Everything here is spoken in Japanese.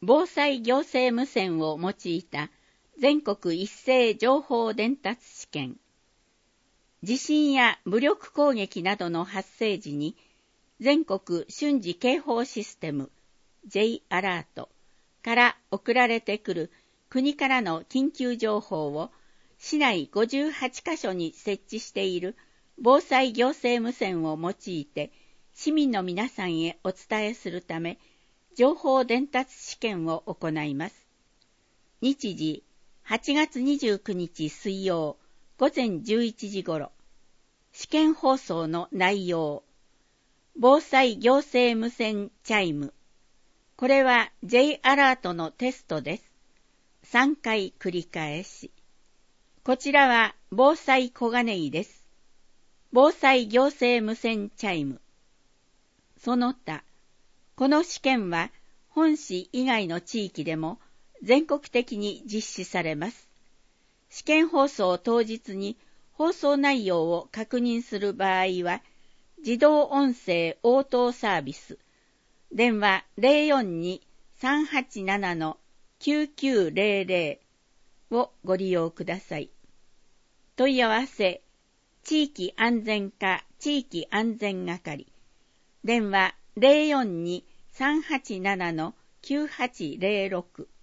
防災行政無線を用いた全国一斉情報伝達試験。地震や武力攻撃などの発生時に全国瞬時警報システム J アラートから送られてくる国からの緊急情報を市内58カ所に設置している防災行政無線を用いて市民の皆さんへお伝えするため情報伝達試験を行います。日時8月29日水曜午前11時頃。試験放送の内容。防災行政無線チャイム。これは J アラートのテストです。3回繰り返し。こちらは防災小金井です。防災行政無線チャイム。その他、この試験は本市以外の地域でも全国的に実施されます。試験放送当日に放送内容を確認する場合は、自動音声応答サービス、電話 042-387-9900 をご利用ください。問い合わせ、地域安全課地域安全係、電話 042-387-9806